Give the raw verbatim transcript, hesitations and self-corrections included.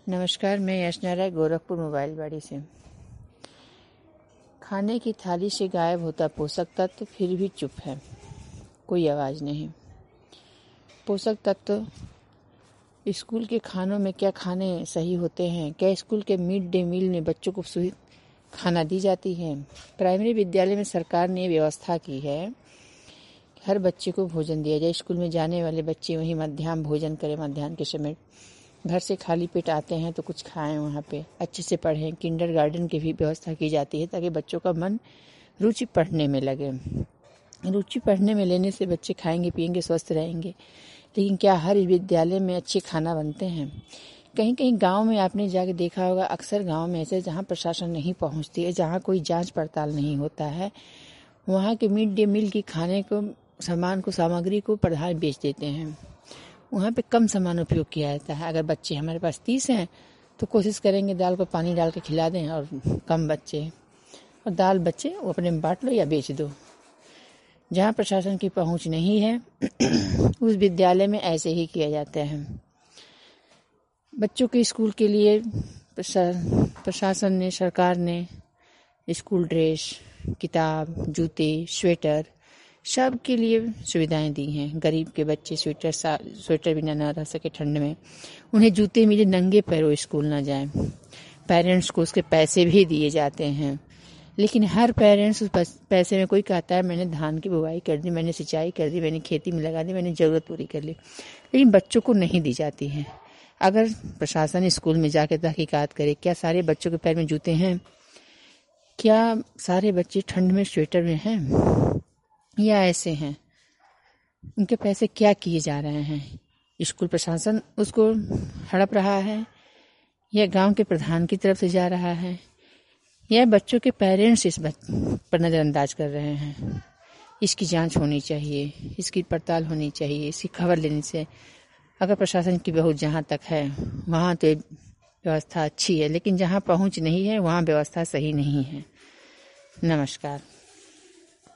नमस्कार, मैं यशना राय गोरखपुर मोबाइल बाड़ी से। खाने की थाली से गायब होता पोषक तत्व फिर भी चुप है, कोई आवाज़ नहीं। पोषक तत्व स्कूल के खानों में क्या खाने सही होते हैं? क्या स्कूल के मिड डे मील में बच्चों को सही खाना दी जाती है? प्राइमरी विद्यालय में सरकार ने व्यवस्था की है कि हर बच्चे को भोजन दिया जाए। स्कूल में जाने वाले बच्चे वहीं मध्याह्न भोजन करें। मध्याह्न के समय घर से खाली पेट आते हैं तो कुछ खाएं, वहाँ पे अच्छे से पढ़ें। किंडर गार्डन की भी व्यवस्था की जाती है ताकि बच्चों का मन रुचि पढ़ने में लगे। रुचि पढ़ने में लेने से बच्चे खाएंगे पिएंगे, स्वस्थ रहेंगे। लेकिन क्या हर विद्यालय में अच्छे खाना बनते हैं? कहीं कहीं गांव में आपने जाके देखा होगा, अक्सर गांव में ऐसे जहां प्रशासन नहीं पहुंचती है, जहां कोई जांच पड़ताल नहीं होता है, वहां के मिड डे मील की खाने को सामान को सामग्री को प्रधान बेच देते हैं। वहाँ पे कम सामान उपयोग किया जाता है। अगर बच्चे हमारे पास तीस हैं तो कोशिश करेंगे दाल को पानी डाल के खिला दें, और कम बच्चे और दाल बच्चे वो अपने में बांट लो या बेच दो। जहाँ प्रशासन की पहुँच नहीं है उस विद्यालय में ऐसे ही किया जाता है। बच्चों के स्कूल के लिए प्रशासन ने, सरकार ने स्कूल ड्रेस, किताब, जूते, स्वेटर सब के लिए सुविधाएं दी हैं। गरीब के बच्चे स्वेटर स्वेटर बिना ना रह सके ठंड में, उन्हें जूते मिले, नंगे पैरों स्कूल ना जाएं। पेरेंट्स को उसके पैसे भी दिए जाते हैं, लेकिन हर पेरेंट्स उस पैसे में, कोई कहता है मैंने धान की बुवाई कर दी, मैंने सिंचाई कर दी, मैंने खेती में लगा दी, मैंने ज़रूरत पूरी कर ली, लेकिन बच्चों को नहीं दी जाती है। अगर प्रशासन स्कूल में जाकर तहकीकात करे, क्या सारे बच्चों के पैर में जूते हैं? क्या सारे बच्चे ठंड में स्वेटर में हैं या ऐसे हैं? उनके पैसे क्या किए जा रहे हैं? स्कूल प्रशासन उसको हड़प रहा है, या गांव के प्रधान की तरफ से जा रहा है, या बच्चों के पेरेंट्स इस बात पर नज़रअंदाज कर रहे हैं? इसकी जांच होनी चाहिए, इसकी पड़ताल होनी चाहिए, इसकी खबर लेने से अगर प्रशासन की पहुंच जहां तक है वहां तो व्यवस्था अच्छी है, लेकिन जहां पहुंच नहीं है वहां व्यवस्था सही नहीं है। नमस्कार।